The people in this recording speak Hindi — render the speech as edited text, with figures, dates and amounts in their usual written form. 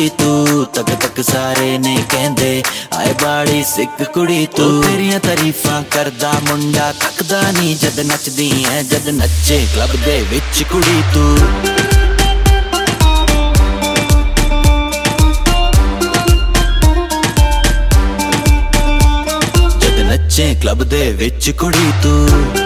कुड़ी तू, तक तक सारे ने कहंदे आए बाड़ी सिक कुड़ी तू। तेरियां तारीफां करदा मुंडा थकदा नहीं जद नचदी है, जद नचे क्लब दे विच कुड़ी तू। जद नचे क्लब दे विच कुड़ी तू।